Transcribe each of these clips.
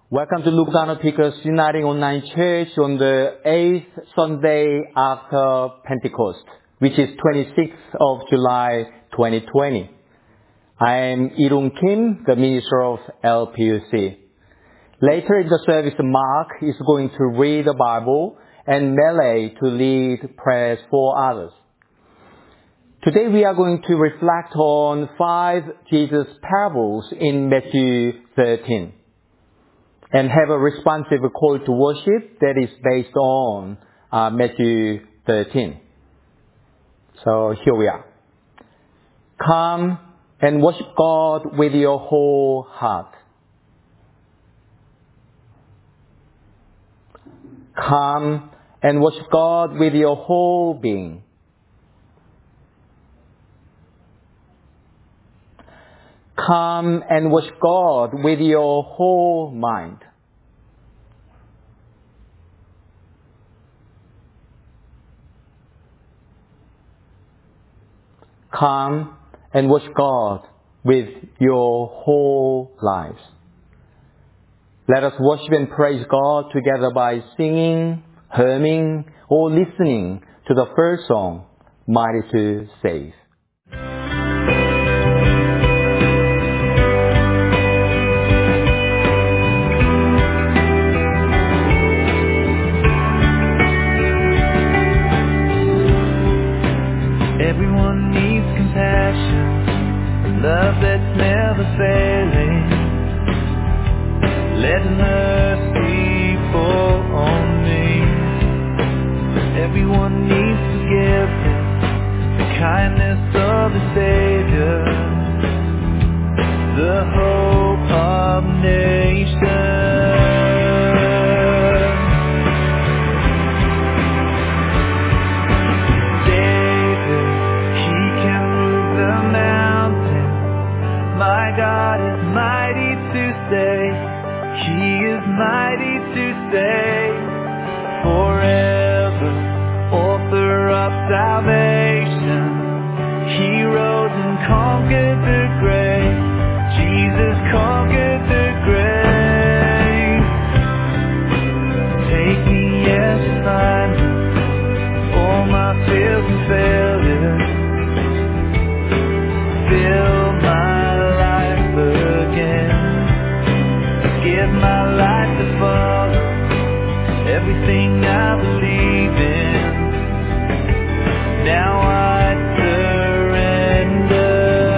Welcome to Lugano Pickers Uniting Online Church on the 8th Sunday after Pentecost, which is 26th of July 2020. I am Irung Kim, the minister of LPUC. Later in the service, Mark is going to read the Bible and Mele to lead prayers for others. Today we are going to reflect on 5 Jesus parables in Matthew 13. And have a responsive call to worship that is based on Matthew 13. So here we are. Come and worship God with your whole heart. Come and worship God with your whole being. Come and worship God with your whole mind. Come and worship God with your whole lives. Let us worship and praise God together by singing, humming, or listening to the first song, Mighty to Save. Everyone needs compassion, love that's never failing. Let mercy fall on me. Everyone needs forgiveness, the kindness of the Savior, the hope of nations. My God is mighty to save. He is mighty to save. Forever, author of salvation. He rose and conquered the grave. Jesus conquered the grave. Take me as you find me, all my fears and failures. Fill my give my life to follow everything I believe in. Now I surrender.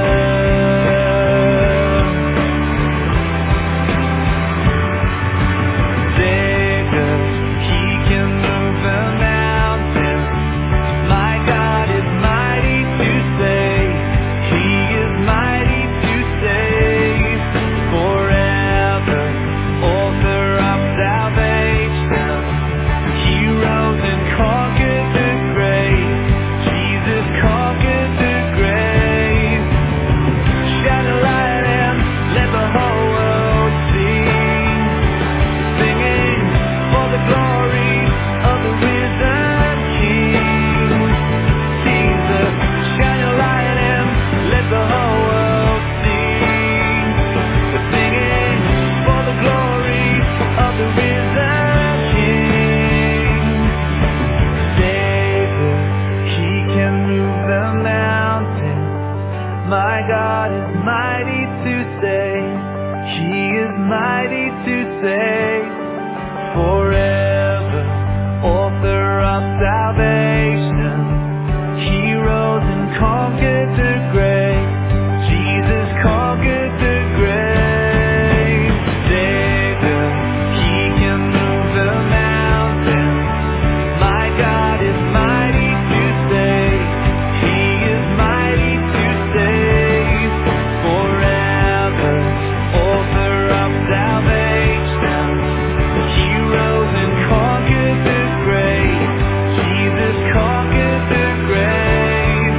Savior, He can move the mountains. My God is mighty to save. He is mighty to save. Forever, author of salvation. He rose and conquered the grave. Jesus conquered the grave. Shine a light and let the whole world see. Singing for the glory of the risen King. Jesus, shine a light and let the whole world see. Singing for the glory of the risen King. Savior, He can move the mountains. My God is mighty to save. He is mighty to save. Forever, author of salvation. He rose and conquered the grave. Jesus conquered the grave. Savior, He can move the mountains. My God is mighty to save. He is mighty to save. Forever, author of salvation. He rose and conquered the grave. Jesus conquered the grave.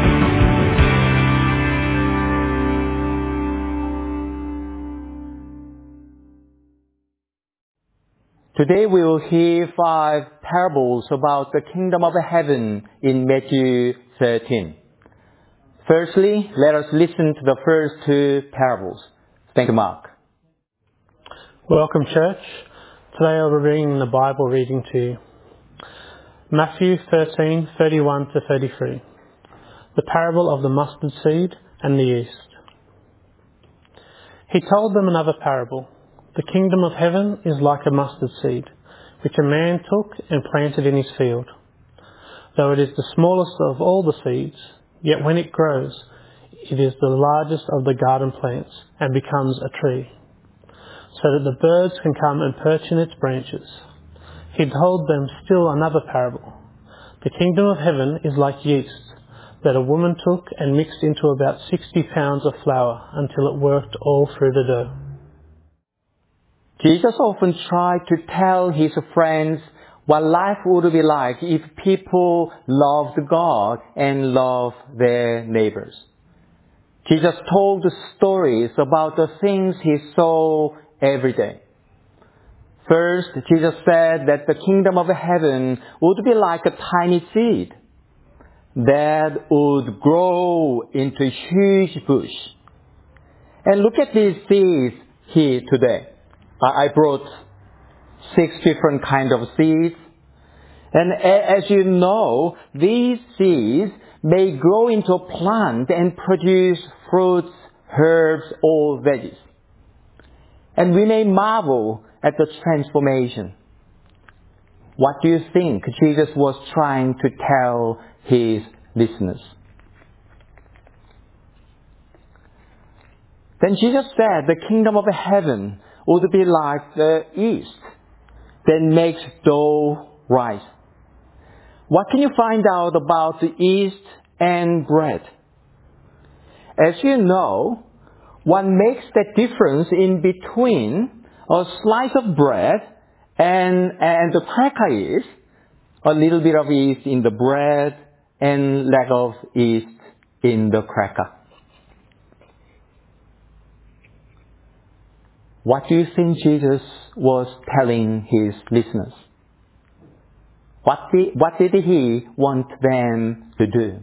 Today we will hear 5 parables about the kingdom of heaven in Matthew 13. Firstly, let us listen to the first 2 parables. Thank you, Mark. Welcome, church. Today I'll be reading the Bible reading to you. Matthew 13:31 to 33. The parable of the mustard seed and the yeast. He told them another parable. The kingdom of heaven is like a mustard seed, which a man took and planted in his field. Though it is the smallest of all the seeds, yet when it grows, it is the largest of the garden plants and becomes a tree, so that the birds can come and perch in its branches. He told them still another parable. The kingdom of heaven is like yeast that a woman took and mixed into about 60 pounds of flour until it worked all through the dough. Jesus often tried to tell his friends what life would be like if people loved God and loved their neighbors. Jesus told stories about the things he saw every day. First, Jesus said that the kingdom of heaven would be like a tiny seed that would grow into a huge bush. And look at these seeds here today. I brought 6 different kinds of seeds. And as you know, these seeds may grow into a plant and produce fruits, herbs, or veggies. And we may marvel at the transformation. What do you think Jesus was trying to tell his listeners? Then Jesus said the kingdom of heaven would be like the yeast that makes dough rise. What can you find out about the yeast and bread? As you know, what makes the difference in between a slice of bread and the cracker is a little bit of yeast in the bread and lack of yeast in the cracker. What do you think Jesus was telling his listeners? What did he want them to do?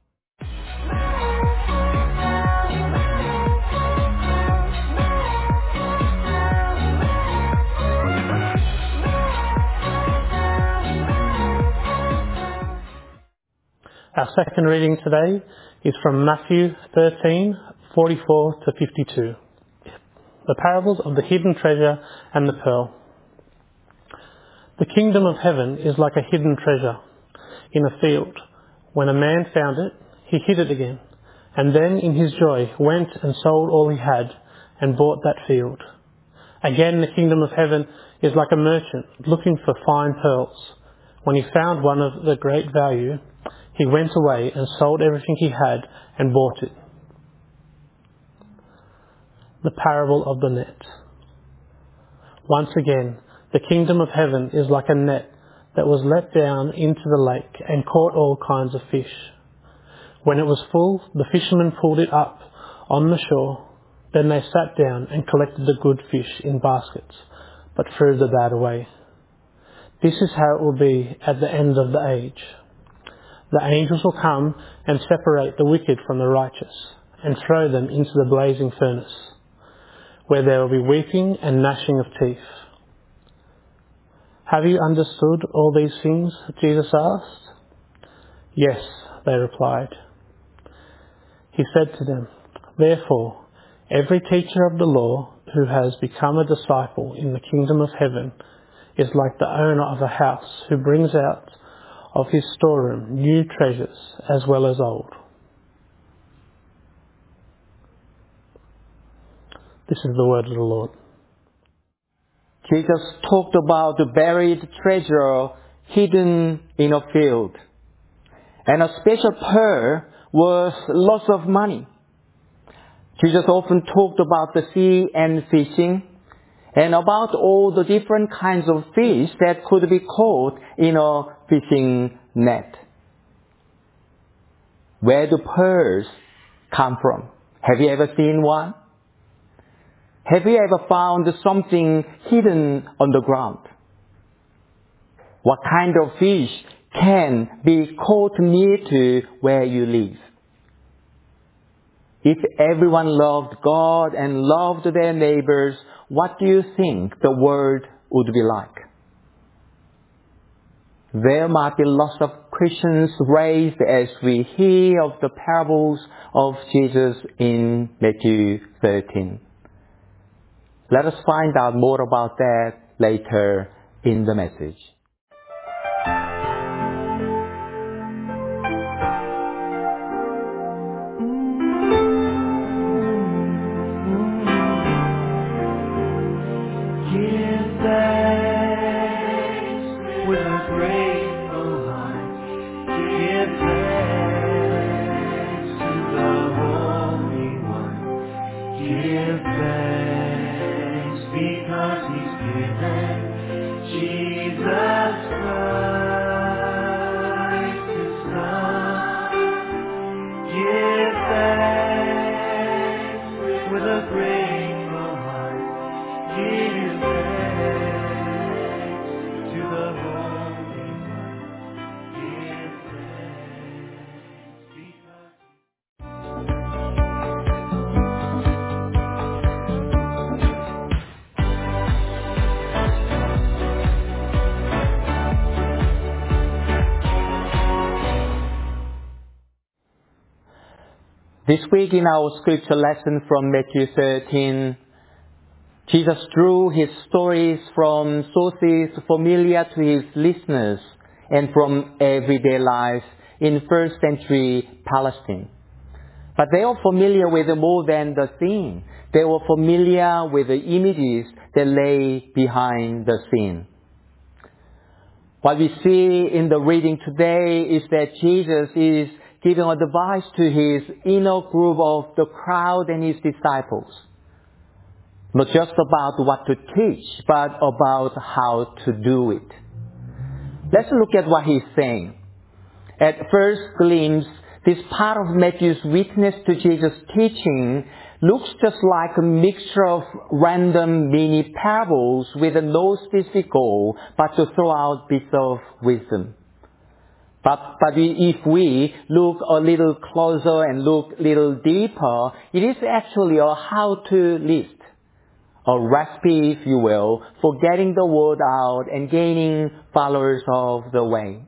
Our second reading today is from Matthew 13:44 to 52. The parables of the hidden treasure and the pearl. The kingdom of heaven is like a hidden treasure in a field. When a man found it, he hid it again, and then in his joy went and sold all he had and bought that field. Again, the kingdom of heaven is like a merchant looking for fine pearls. When he found one of the great value, he went away and sold everything he had and bought it. The parable of the net. Once again, the kingdom of heaven is like a net that was let down into the lake and caught all kinds of fish. When it was full, the fishermen pulled it up on the shore. Then they sat down and collected the good fish in baskets, but threw the bad away. This is how it will be at the end of the age. The angels will come and separate the wicked from the righteous and throw them into the blazing furnace, where there will be weeping and gnashing of teeth. Have you understood all these things? Jesus asked. Yes, they replied. He said to them, therefore, every teacher of the law who has become a disciple in the kingdom of heaven is like the owner of a house who brings out of his storeroom new treasures as well as old. This is the word of the Lord. Jesus talked about the buried treasure hidden in a field. And a special pearl was lots of money. Jesus often talked about the sea and fishing, and about all the different kinds of fish that could be caught in a fishing net. Where do pearls come from? Have you ever seen one? Have you ever found something hidden on the ground? What kind of fish can be caught near to where you live? If everyone loved God and loved their neighbors, what do you think the world would be like? There might be lots of questions raised as we hear of the parables of Jesus in Matthew 13. Let us find out more about that later in the message. Give thanks with a grateful heart. Give thanks to the Holy One. Give thanks because He's given Jesus Christ His Son. Give thanks with a grateful heart. Give thanks to the Holy One. Give thanks because This week in our scripture lesson from Matthew 13, Jesus drew his stories from sources familiar to his listeners and from everyday life in first century Palestine. But they were familiar with more than the scene. They were familiar with the images that lay behind the scene. What we see in the reading today is that Jesus is giving advice to his inner group of the crowd and his disciples. Not just about what to teach, but about how to do it. Let's look at what he's saying. At first glimpse, this part of Matthew's witness to Jesus' teaching looks just like a mixture of random mini parables with no specific goal, but to throw out bits of wisdom. But if we look a little closer and look a little deeper, it is actually a how-to list. A recipe, if you will, for getting the word out and gaining followers of the way.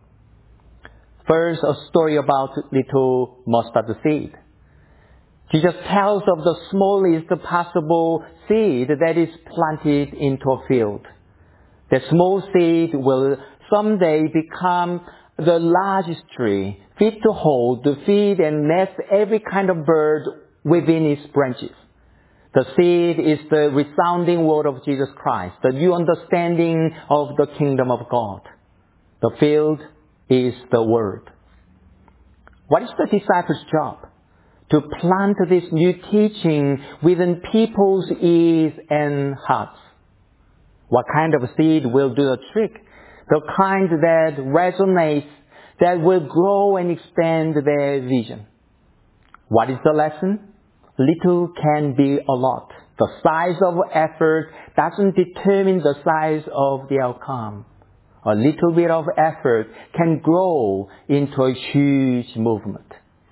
First, a story about little mustard seed. Jesus tells of the smallest possible seed that is planted into a field. The small seed will someday become the largest tree, fit to hold, to feed and nest every kind of bird within its branches. The seed is the resounding word of Jesus Christ, the new understanding of the kingdom of God. The field is the word. What is the disciples' job? To plant this new teaching within people's ears and hearts. What kind of seed will do the trick? The kind that resonates, that will grow and expand their vision. What is the lesson? Little can be a lot. The size of effort doesn't determine the size of the outcome. A little bit of effort can grow into a huge movement.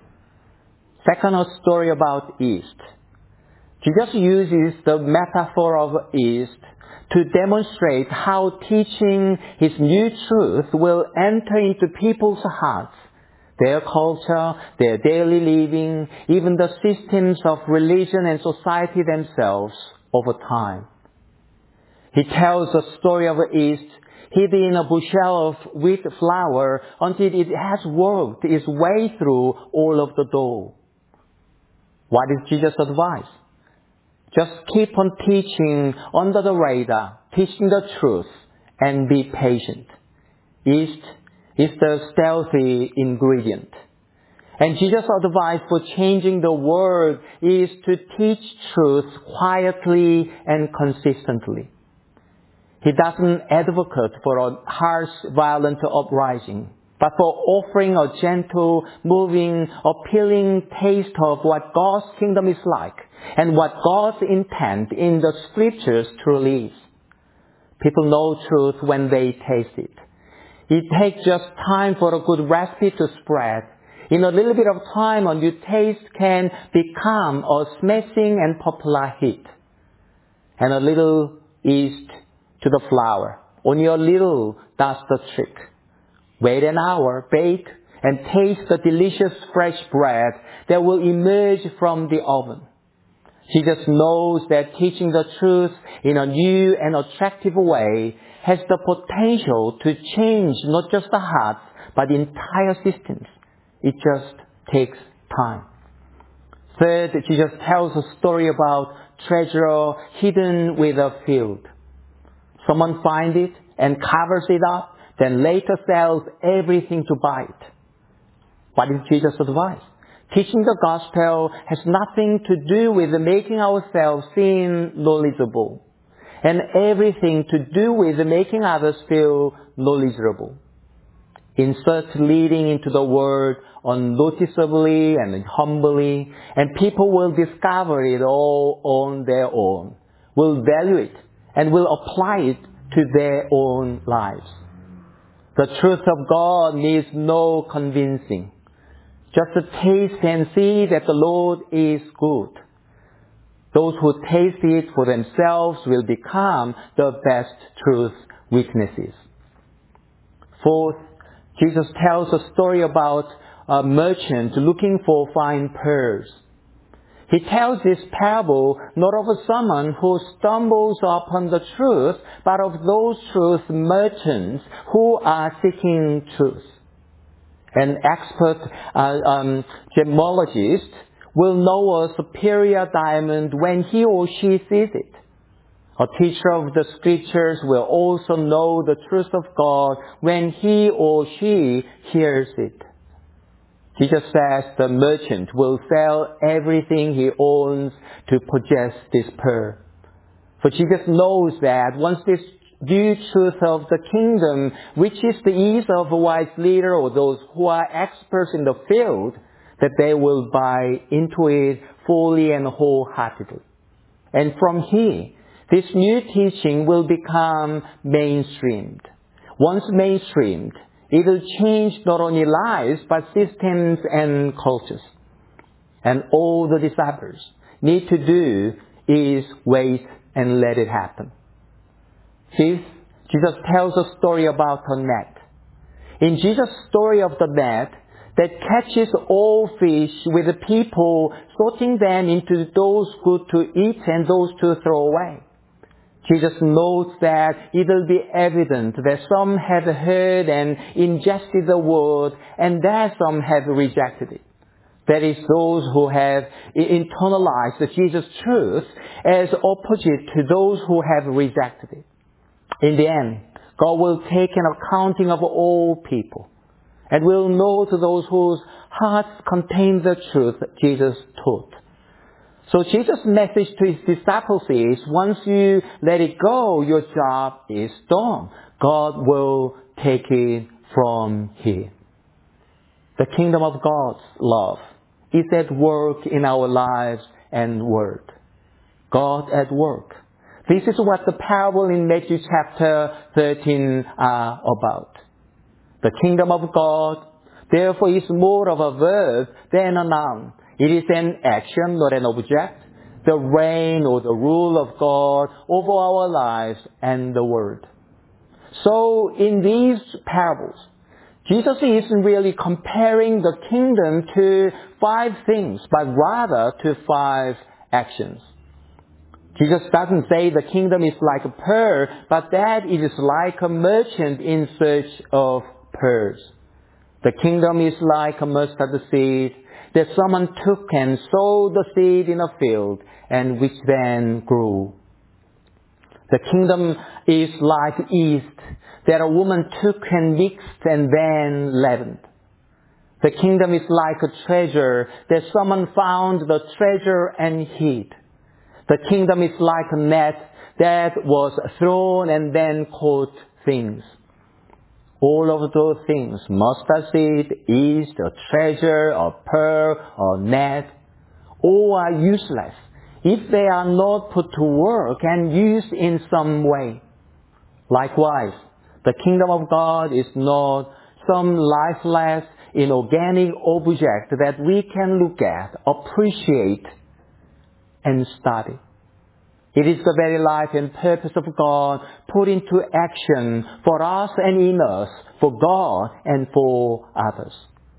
Second, a story about yeast. Jesus uses the metaphor of yeast to demonstrate how teaching his new truth will enter into people's hearts, their culture, their daily living, even the systems of religion and society themselves over time. He tells a story of yeast hidden in a bushel of wheat flour until it has worked its way through all of the dough. What is Jesus' advice? Just keep on teaching under the radar, teaching the truth, and be patient. Yeast is the stealthy ingredient. And Jesus' advice for changing the world is to teach truth quietly and consistently. He doesn't advocate for a harsh, violent uprising, but for offering a gentle, moving, appealing taste of what God's kingdom is like and what God's intent in the scriptures truly is. People know truth when they taste it. It takes just time for a good recipe to spread. in a little bit of time, a new taste can become a smashing and popular hit. And a little yeast to the flour. Only a little does the trick. Wait an hour, bake, and taste the delicious fresh bread that will emerge from the oven. Jesus knows that teaching the truth in a new and attractive way has the potential to change not just the hearts, but the entire systems. It just takes time. Third, Jesus tells a story about treasure hidden with a field. Someone finds it and covers it up, then later sells everything to buy it. What is Jesus' advice? Teaching the gospel has nothing to do with making ourselves seem knowledgeable, and everything to do with making others feel knowledgeable. Insert leading into the word unnoticeably and humbly, and people will discover it all on their own, will value it, and will apply it to their own lives. The truth of God needs no convincing. Just taste and see that the Lord is good. Those who taste it for themselves will become the best truth witnesses. Fourth, Jesus tells a story about a merchant looking for fine pearls. He tells this parable not of someone who stumbles upon the truth, but of those truth merchants who are seeking truth. An expert gemologist will know a superior diamond when he or she sees it. A teacher of the scriptures will also know the truth of God when he or she hears it. Jesus says the merchant will sell everything he owns to possess this pearl. For Jesus knows that once this new truth of the kingdom reaches the ears of a wise leader or those who are experts in the field, that they will buy into it fully and wholeheartedly. And from here, this new teaching will become mainstreamed. Once mainstreamed, it will change not only lives, but systems and cultures. And all the disciples need to do is wait and let it happen. Fifth, Jesus tells a story about a net. In Jesus' story of the net that catches all fish, with the people sorting them into those good to eat and those to throw away, Jesus notes that it will be evident that some have heard and ingested the word, and that some have rejected it. That is, those who have internalized Jesus' truth as opposite to those who have rejected it. In the end, God will take an accounting of all people, and will know to those whose hearts contain the truth Jesus taught. So Jesus' message to his disciples is, once you let it go, your job is done. God will take it from here. The kingdom of God's love is at work in our lives and word. God at work. This is what the parable in Matthew chapter 13 are about. The kingdom of God, therefore, is more of a verb than a noun. It is an action, not an object. The reign or the rule of God over our lives and the world. So in these parables, Jesus isn't really comparing the kingdom to 5 things, but rather to 5 actions. Jesus doesn't say the kingdom is like a pearl, but that it is like a merchant in search of pearls. The kingdom is like a mustard seed that someone took and sowed the seed in a field, and which then grew. The kingdom is like yeast that a woman took and mixed and then leavened. The kingdom is like a treasure that someone found the treasure and hid. The kingdom is like a net that was thrown and then caught things. All of those things, mustard seed, yeast, a treasure, a pearl, a net, all are useless if they are not put to work and used in some way. Likewise, the kingdom of God is not some lifeless, inorganic object that we can look at, appreciate, and study. It is the very life and purpose of God put into action for us and in us, for God and for others.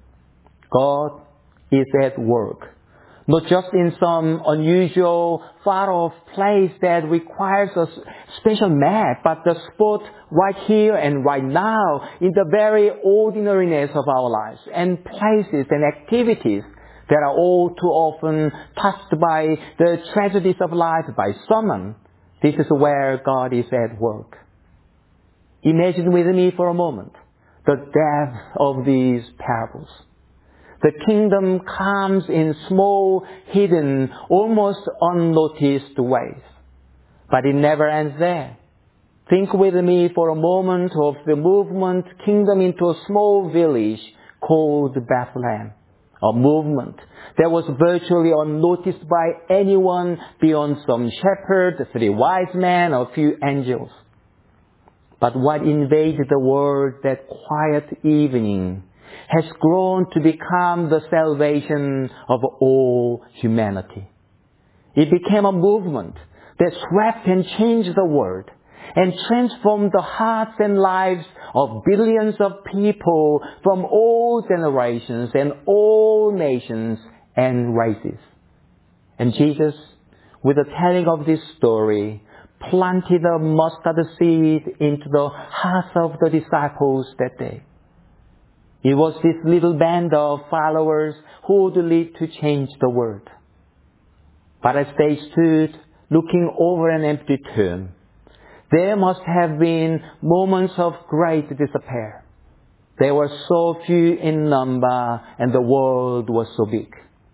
God is at work, not just in some unusual, far-off place that requires a special map, but the spot right here and right now in the very ordinariness of our lives and places and activities that are all too often touched by the tragedies of life by someone. This is where God is at work. Imagine with me for a moment the depth of these parables. The kingdom comes in small, hidden, almost unnoticed ways. But it never ends there. Think with me for a moment of the movement kingdom into a small village called Bethlehem. A movement that was virtually unnoticed by anyone beyond some shepherd, 3 wise men, or a few angels. But what invaded the world that quiet evening has grown to become the salvation of all humanity. It became a movement that swept and changed the world and transformed the hearts and lives of billions of people from all generations and all nations and races. And Jesus, with the telling of this story, planted a mustard seed into the hearts of the disciples that day. It was this little band of followers who would lead to change the world. But as they stood looking over an empty tomb, there must have been moments of great despair. They were so few in number and the world was so big.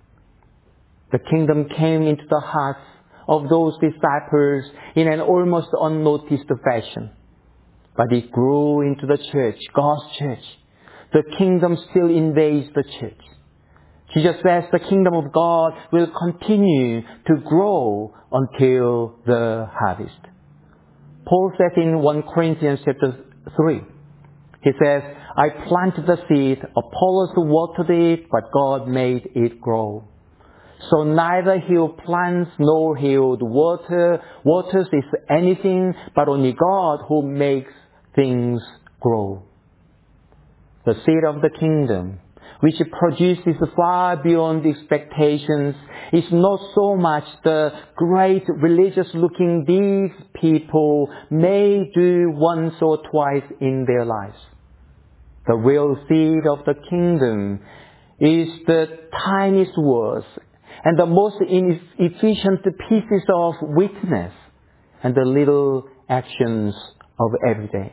The kingdom came into the hearts of those disciples in an almost unnoticed fashion. But it grew into the church, God's church. The kingdom still invades the church. Jesus says the kingdom of God will continue to grow until the harvest. Paul says in 1 Corinthians chapter 3, he says, I planted the seed, Apollos watered it, but God made it grow. So neither he who plants nor he who waters is anything, but only God who makes things grow. The seed of the kingdom, which produces far beyond expectations, is not so much the great religious-looking deeds people may do once or twice in their lives. The real seed of the kingdom is the tiniest words and the most inefficient pieces of witness and the little actions of every day.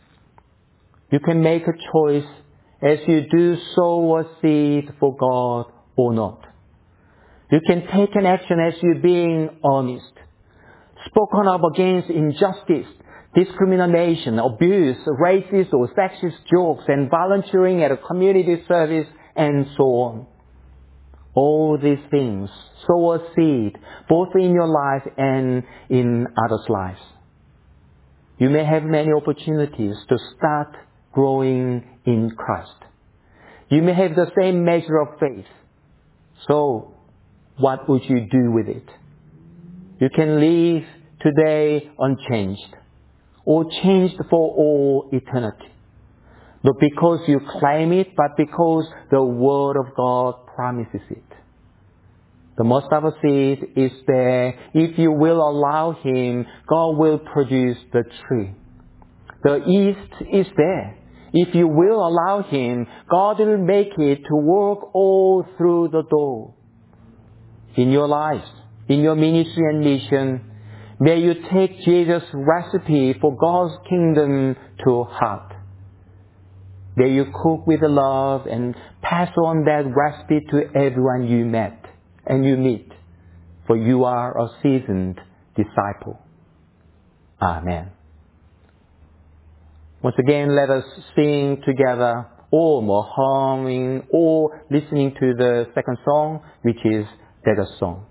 You can make a choice as you do sow a seed for God or not. You can take an action as you being honest, spoken up against injustice, discrimination, abuse, racist or sexist jokes, and volunteering at a community service, and so on. All these things sow a seed both in your life and in others' lives. You may have many opportunities to start growing in Christ. You may have the same measure of faith. So, what would you do with it? You can live today unchanged or changed for all eternity. Not because you claim it, but because the Word of God promises it. The mustard seed is there. If you will allow Him, God will produce the tree. The yeast is there. If you will allow Him, God will make it to work all through the dough. In your lives, in your ministry and mission, may you take Jesus' recipe for God's kingdom to heart. May you cook with love and pass on that recipe to everyone you met and you meet, for you are a seasoned disciple. Amen. Once again, let us sing together, or more humming, or listening to the second song, which is Let Us Song.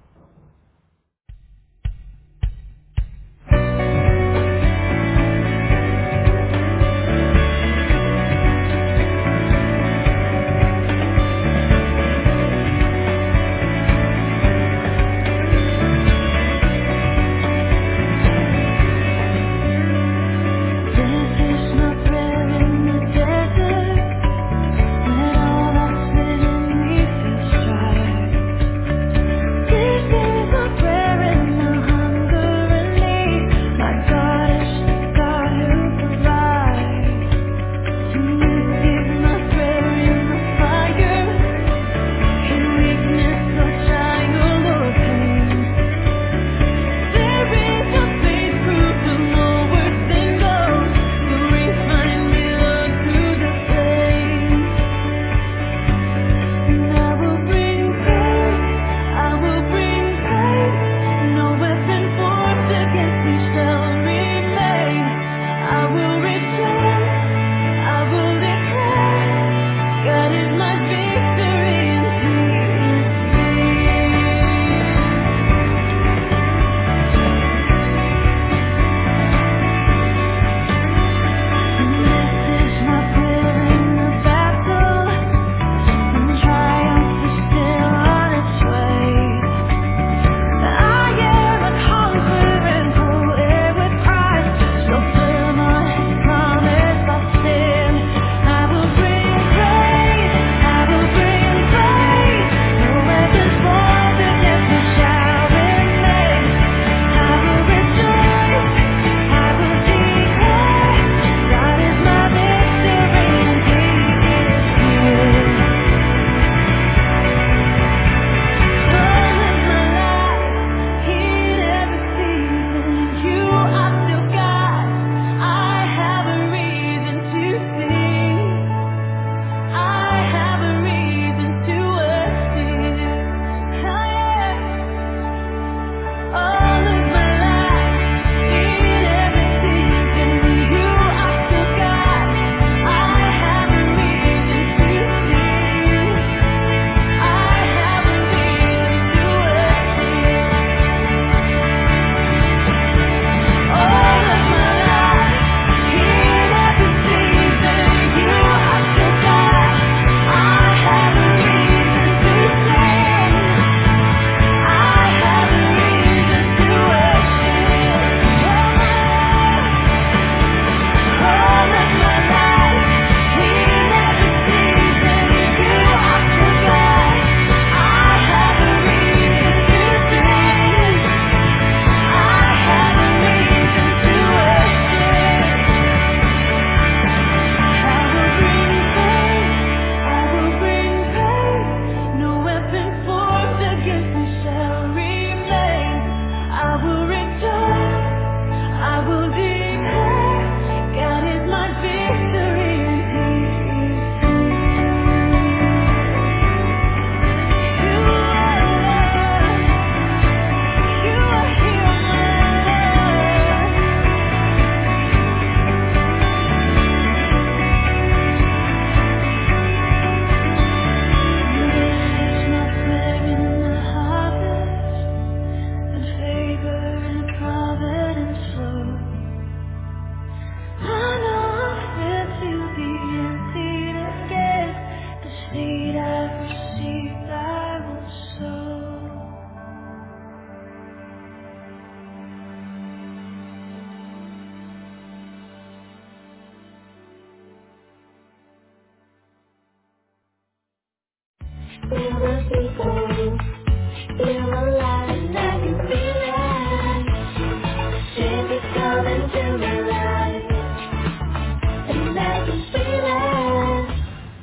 Feel the people, feel alive, and I can feel it. Change is coming to my life, and I can feel it.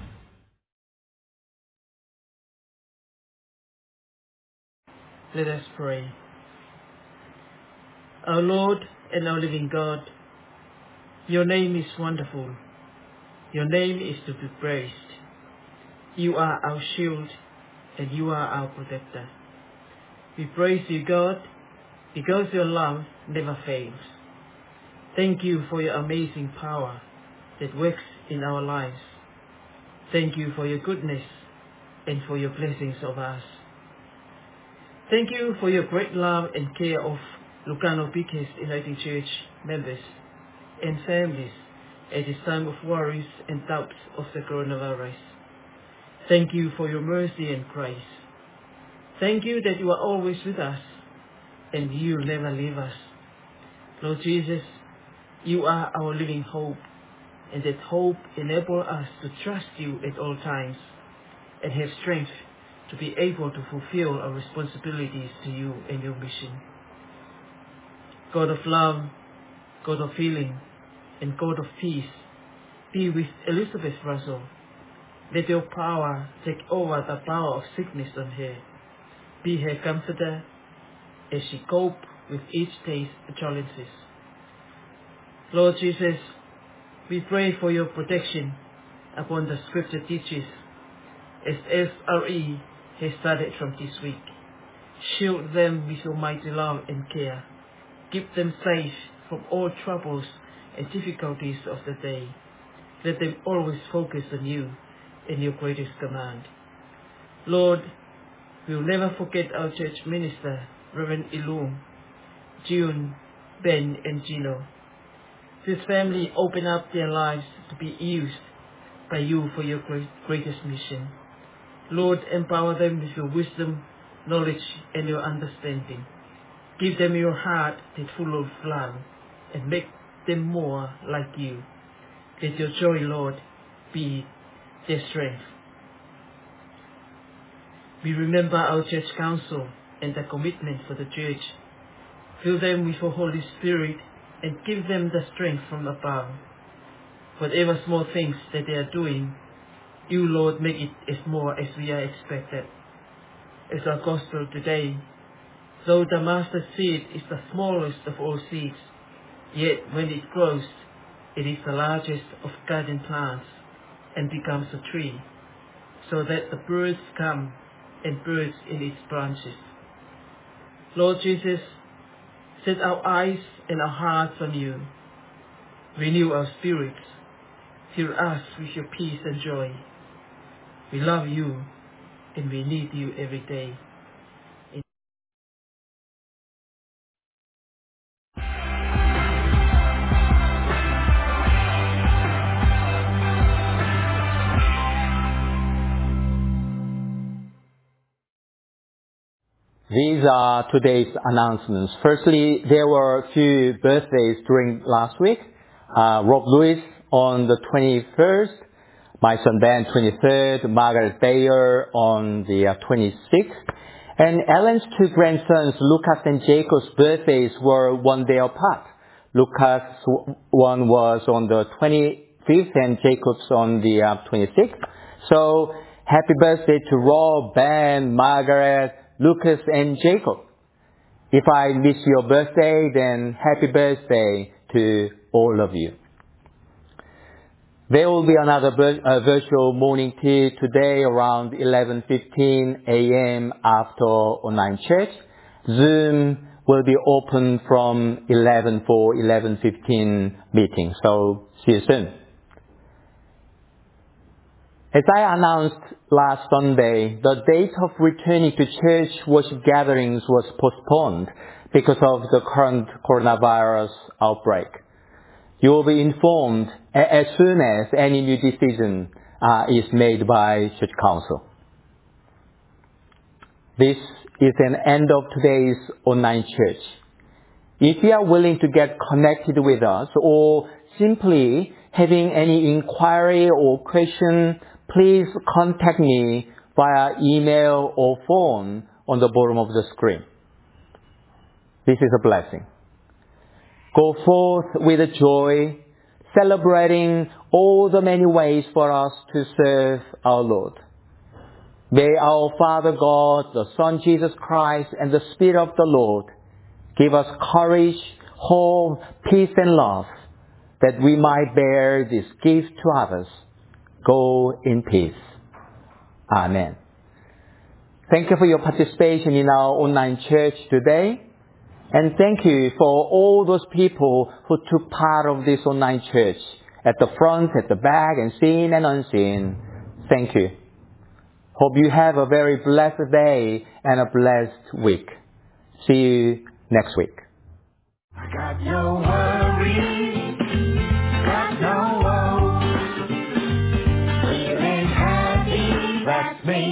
Let us pray. Our Lord and our living God, your name is wonderful. Your name is to be praised. You are our shield and you are our protector. We praise you, God, because your love never fails. Thank you for your amazing power that works in our lives. Thank you for your goodness and for your blessings of us. Thank you for your great love and care of Lucano Beacons United Church members and families at this time of worries and doubts of the coronavirus. Thank you for your mercy and grace. Thank you that you are always with us and you never leave us. Lord Jesus, you are our living hope, and that hope enables us to trust you at all times and have strength to be able to fulfill our responsibilities to you and your mission. God of love, God of healing, and God of peace, be with Elizabeth Russell. Let your power take over the power of sickness on her. Be her comforter as she cope with each day's challenges. Lord Jesus, we pray for your protection upon the scripture teachers as SRE has started from this week. Shield them with your mighty love and care. Keep them safe from all troubles and difficulties of the day. Let them always focus on you and your greatest command. Lord, we will never forget our church minister, Reverend Ilum, June, Ben, and Gino. This family open up their lives to be used by you for your greatest mission. Lord, empower them with your wisdom, knowledge, and your understanding. Give them your heart that's full of love and make them more like you. Let your joy, Lord, be their strength. We remember our church council and the commitment for the church. Fill them with your Holy Spirit and give them the strength from above. Whatever small things that they are doing, you, Lord, make it as more as we are expected. As our gospel today, though the mustard seed is the smallest of all seeds, yet when it grows, it is the largest of garden plants and becomes a tree, so that the birds come and birds in its branches. Lord Jesus, set our eyes and our hearts on you. Renew our spirits. Fill us with your peace and joy. We love you and we need you every day. These are today's announcements. Firstly, there were a few birthdays during last week. Rob Lewis on the 21st, my son Ben 23rd, Margaret Bayer on the 26th. And Ellen's two grandsons, Lucas and Jacob's birthdays were one day apart. Lucas' one was on the 25th and Jacob's on the 26th. So happy birthday to Rob, Ben, Margaret, Lucas, and Jacob. If I miss your birthday, then happy birthday to all of you. There will be another virtual morning tea today around 11:15 a.m. after online church. Zoom will be open from 11 for 11:15 meeting. So see you soon. As I announced last Sunday, the date of returning to church worship gatherings was postponed because of the current coronavirus outbreak. You will be informed as soon as any new decision is made by Church Council. This is an end of today's online church. If you are willing to get connected with us or simply having any inquiry or question, please contact me via email or phone on the bottom of the screen. This is a blessing. Go forth with joy, celebrating all the many ways for us to serve our Lord. May our Father God, the Son Jesus Christ, and the Spirit of the Lord give us courage, hope, peace, and love, that we might bear this gift to others. Go in peace. Amen. Thank you for your participation in our online church today. And thank you for all those people who took part of this online church, at the front, at the back, and seen and unseen. Thank you. Hope you have a very blessed day and a blessed week. See you next week. I got no worries, got no woes. Feeling happy, that's me.